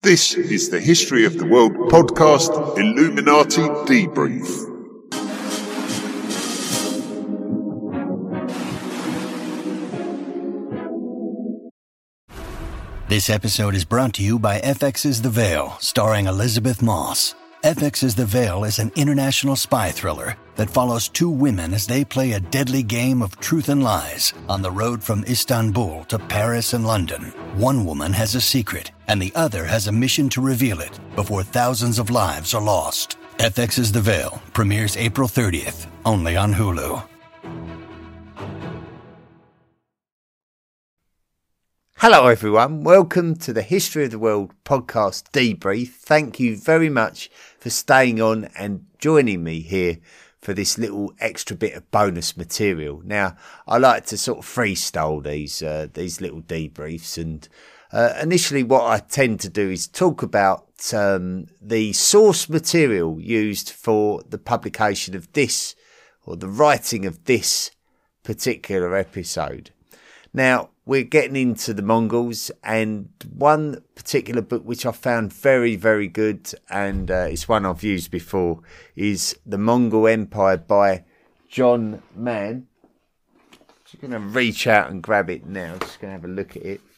This is the History of the World podcast Illuminati Debrief. This episode is brought to you by FX's The Veil, starring Elizabeth Moss. FX's The Veil is an international spy thriller that follows two women as they play a deadly game of truth and lies on the road from Istanbul to Paris and London. One woman has a secret, and the other has a mission to reveal it before thousands of lives are lost. FX's The Veil premieres April 30th, only on Hulu. Hello everyone, welcome to the History of the World podcast debrief. Thank you very much for staying on and joining me here for this little extra bit of bonus material. Now, I like to sort of freestyle these little debriefs, and initially what I tend to do is talk about the source material used for the publication of this, or the writing of this particular episode. Now, we're getting into the Mongols, and one particular book which I found very, very good, and it's one I've used before, is The Mongol Empire by John Mann. Just going to reach out and grab it now. Just going to have a look at it.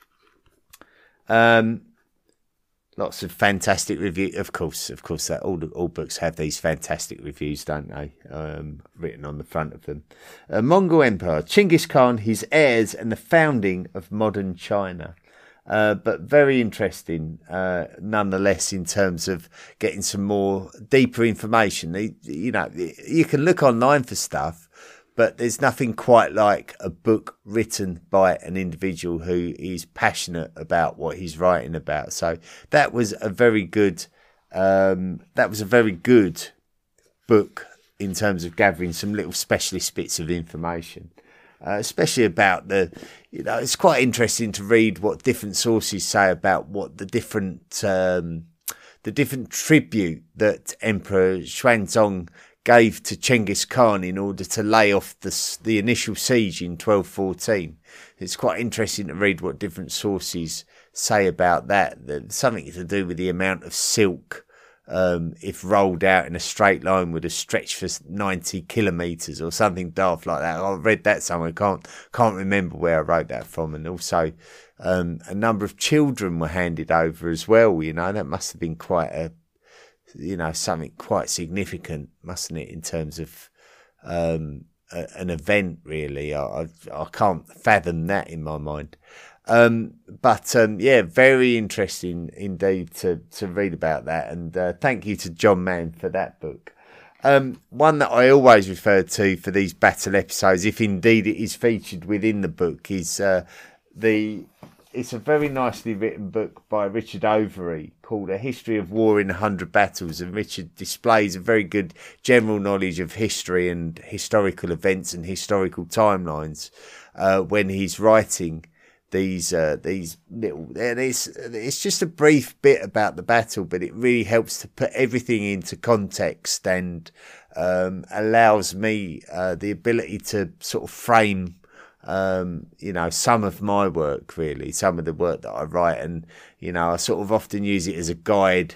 Lots of fantastic reviews. Of course, that all books have these fantastic reviews, don't they? Written on the front of them. Mongol Empire, Chinggis Khan, his heirs, and the founding of modern China. But very interesting, nonetheless, in terms of getting some more deeper information. You know, you can look online for stuff, but there's nothing quite like a book written by an individual who is passionate about what he's writing about. So that was a very good book in terms of gathering some little specialist bits of information, especially about it's quite interesting to read what different sources say about what the different tribute that Emperor Xuanzong gave to Chinggis Khan in order to lay off the initial siege in 1214. It's quite interesting to read what different sources say about that. There's something to do with the amount of silk, if rolled out in a straight line, would have stretched for 90 kilometres or something daft like that. I read that somewhere, can't remember where I wrote that from. And also a number of children were handed over as well. You know, that must have been quite something quite significant, mustn't it, in terms of an event, really. I can't fathom that in my mind. But very interesting indeed to read about that. And thank you to John Mann for that book. One that I always refer to for these battle episodes, if indeed it is featured within the book, is it's a very nicely written book by Richard Overy called A History of War in 100 Battles, and Richard displays a very good general knowledge of history and historical events and historical timelines when he's writing these little. And it's just a brief bit about the battle, but it really helps to put everything into context and allows me the ability to sort of frame some of my work, really, some of the work that I write. And, I sort of often use it as a guide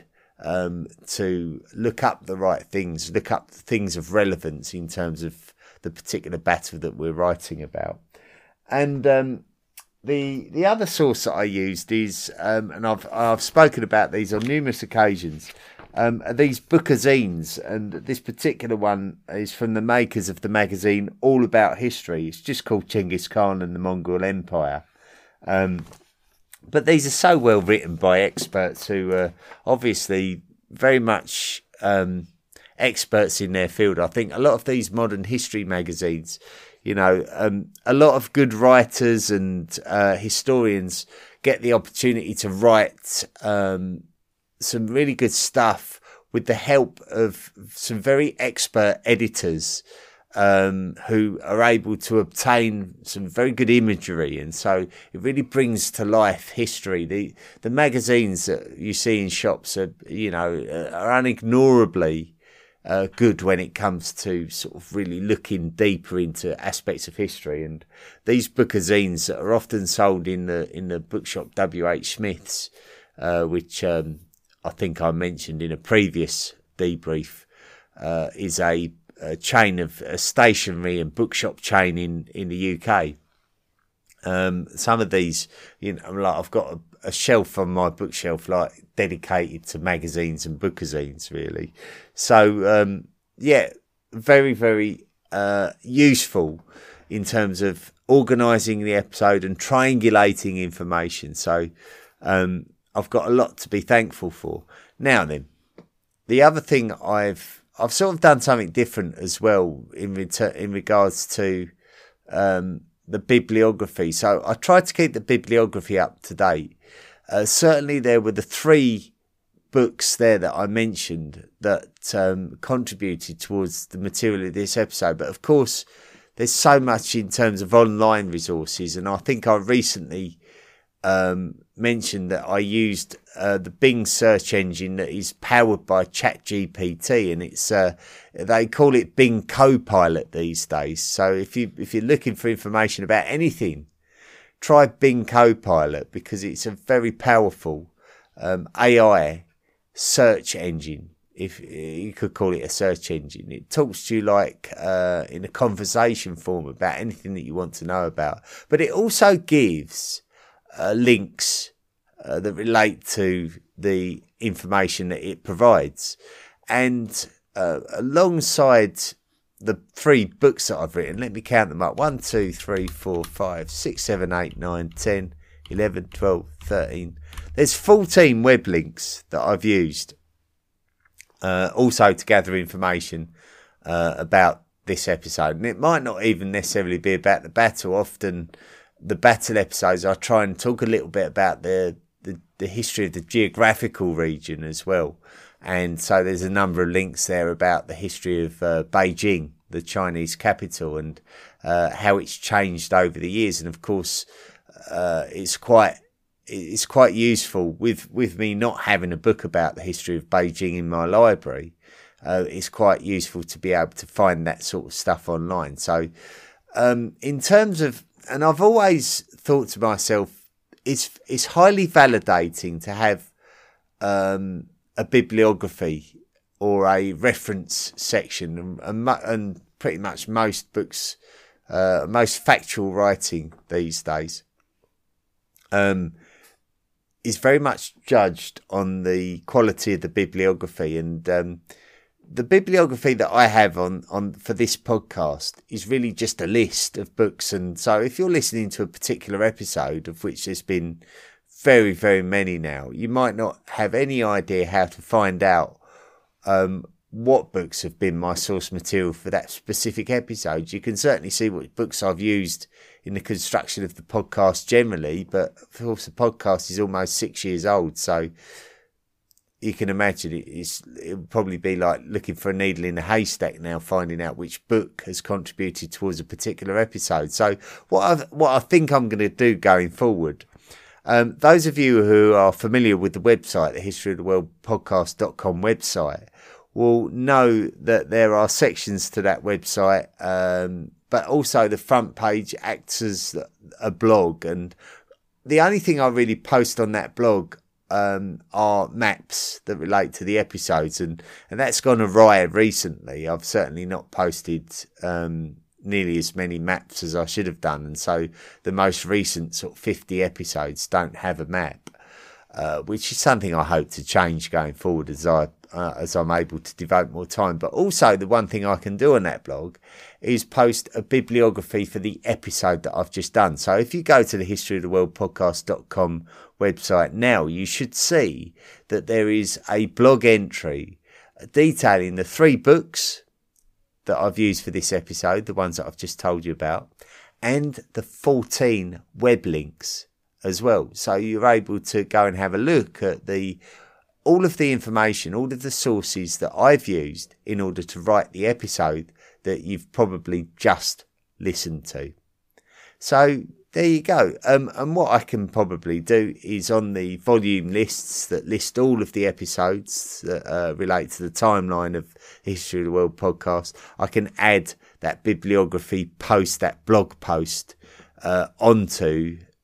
to look up the right things, look up things of relevance in terms of the particular battle that we're writing about. And the other source that I used is, and I've spoken about these on numerous occasions, these bookazines, and this particular one is from the makers of the magazine All About History. It's just called Chinggis Khan and the Mongol Empire. But these are so well written by experts who are obviously very much experts in their field. I think a lot of these modern history magazines, a lot of good writers and historians get the opportunity to write some really good stuff with the help of some very expert editors who are able to obtain some very good imagery, and so it really brings to life history. The magazines that you see in shops are unignorably good when it comes to sort of really looking deeper into aspects of history. And these bookazines that are often sold in the bookshop W.H. Smith's which I think I mentioned in a previous debrief, is a chain of a stationery and bookshop chain in the UK. Some of these, like I've got a shelf on my bookshelf like dedicated to magazines and bookazines, really. So very, very useful in terms of organising the episode and triangulating information. So I've got a lot to be thankful for. Now then, the other thing I've sort of done something different as well in regards to the bibliography. So I tried to keep the bibliography up to date. Certainly there were the 3 books there that I mentioned that contributed towards the material of this episode. But of course, there's so much in terms of online resources. And I think I recently mentioned that I used the Bing search engine that is powered by ChatGPT, and it's they call it Bing Copilot these days. So if you're looking for information about anything, try Bing Copilot, because it's a very powerful AI search engine, if you could call it a search engine. It talks to you like in a conversation form about anything that you want to know about, but it also gives links that relate to the information that it provides. And alongside the 3 books that I've written, let me count them up: 1, 2, 3, 4, 5, 6, 7, 8, 9, 10, 11, 12, 13. There's 14 web links that I've used also to gather information about this episode. And it might not even necessarily be about the battle. Often the battle episodes, I try and talk a little bit about the history of the geographical region as well. And so there's a number of links there about the history of Beijing, the Chinese capital, and how it's changed over the years. And of course, it's quite useful with me not having a book about the history of Beijing in my library. It's quite useful to be able to find that sort of stuff online. So in terms of, and I've always thought to myself, it's highly validating to have a bibliography or a reference section, and pretty much most books, most factual writing these days is very much judged on the quality of the bibliography. And the bibliography that I have on for this podcast is really just a list of books. And so if you're listening to a particular episode, of which there's been very, very many now, you might not have any idea how to find out what books have been my source material for that specific episode. You can certainly see what books I've used in the construction of the podcast generally, but of course the podcast is almost 6 years old, so you can imagine it would probably be like looking for a needle in a haystack now, finding out which book has contributed towards a particular episode. So what I think I'm going to do going forward, those of you who are familiar with the website, the historyoftheworldpodcast.com website, will know that there are sections to that website, but also the front page acts as a blog. And the only thing I really post on that blog are maps that relate to the episodes, and that's gone awry recently. I've certainly not posted nearly as many maps as I should have done, and so the most recent sort of 50 episodes don't have a map, which is something I hope to change going forward as I'm able to devote more time. But also the one thing I can do on that blog is post a bibliography for the episode that I've just done. So if you go to the historyoftheworldpodcast.com website now, you should see that there is a blog entry detailing the 3 books that I've used for this episode, the ones that I've just told you about, and the 14 web links as well. So you're able to go and have a look at all of the information, all of the sources that I've used in order to write the episode that you've probably just listened to. So there you go. And what I can probably do is on the volume lists that list all of the episodes that relate to the timeline of the History of the World podcast, I can add that bibliography post, that blog post, onto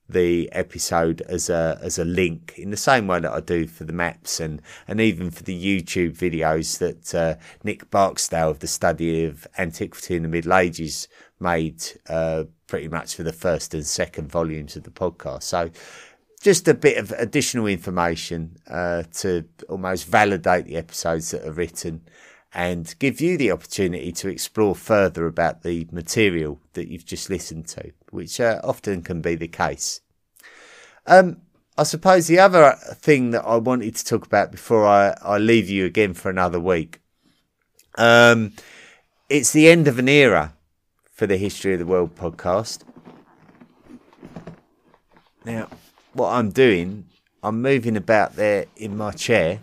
the episode as a link in the same way that I do for the maps and even for the YouTube videos that Nick Barksdale of the Study of Antiquity in the Middle Ages made pretty much for the first and second volumes of the podcast. So just a bit of additional information to almost validate the episodes that are written and give you the opportunity to explore further about the material that you've just listened to, which often can be the case. I suppose the other thing that I wanted to talk about before I leave you again for another week, it's the end of an era for the History of the World podcast. Now, what I'm doing, I'm moving about there in my chair,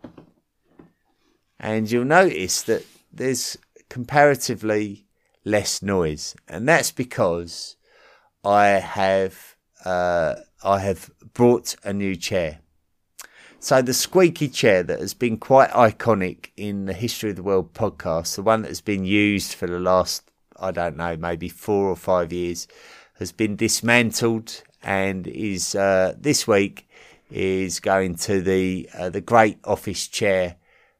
and you'll notice that there's comparatively less noise, and that's because I have brought a new chair. So the squeaky chair that has been quite iconic in the History of the World podcast, the one that has been used for the last, I don't know, maybe 4 or 5 years, has been dismantled and is this week is going to the great office chair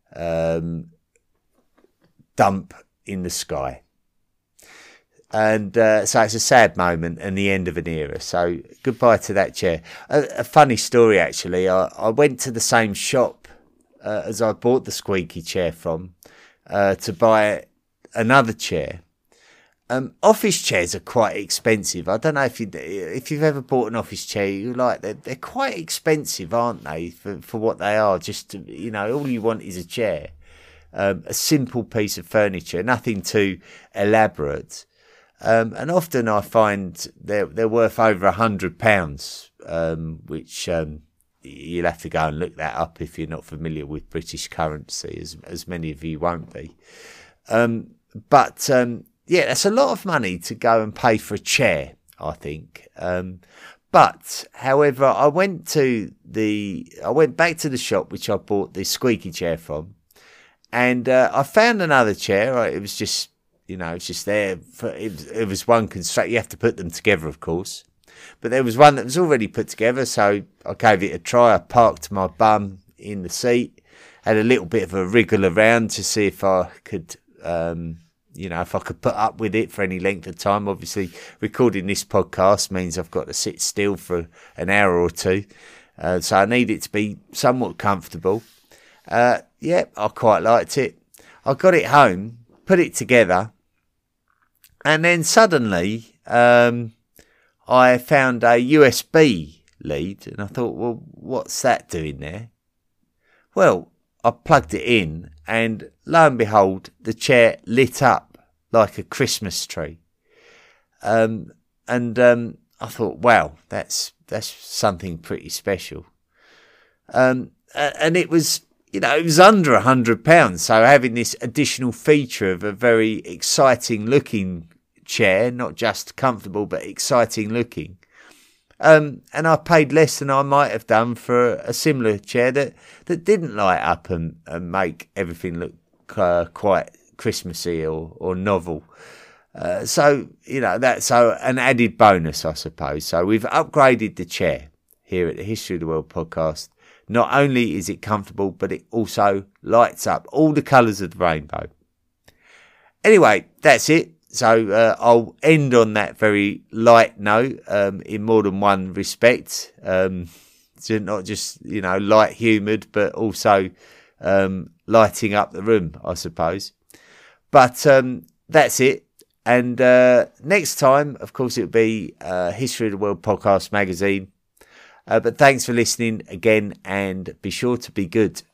dump in the sky. And so it's a sad moment and the end of an era. So goodbye to that chair. A funny story, actually. I went to the same shop as I bought the squeaky chair from to buy another chair. Office chairs are quite expensive. I don't know if you've ever bought an office chair, you like they're quite expensive, aren't they? For what they are. Just all you want is a chair, a simple piece of furniture, nothing too elaborate. And often I find they're worth over £100, which you'll have to go and look that up if you're not familiar with British currency, as many of you won't be. But yeah, that's a lot of money to go and pay for a chair, I think. But however, I went back to the shop which I bought the squeaky chair from, and I found another chair. It was just. It's just there. It was one construct. You have to put them together, of course. But there was one that was already put together, so I gave it a try. I parked my bum in the seat, had a little bit of a wriggle around to see if I could, if I could put up with it for any length of time. Obviously, recording this podcast means I've got to sit still for an hour or two, so I need it to be somewhat comfortable. I quite liked it. I got it home, put it together. And then suddenly, I found a USB lead, and I thought, well, what's that doing there? Well, I plugged it in, and lo and behold, the chair lit up like a Christmas tree. I thought, wow, that's something pretty special. And it was. It was under £100, so having this additional feature of a very exciting looking chair, not just comfortable, but exciting looking. And I paid less than I might have done for a similar chair that didn't light up and make everything look quite Christmassy or novel. So that's an added bonus, I suppose. So we've upgraded the chair here at the History of the World podcast. Not only is it comfortable, but it also lights up all the colours of the rainbow. Anyway, that's it. So I'll end on that very light note in more than one respect. So not just, light-humoured, but also lighting up the room, I suppose. But that's it. And next time, of course, it'll be History of the World Podcast magazine. But thanks for listening again, and be sure to be good.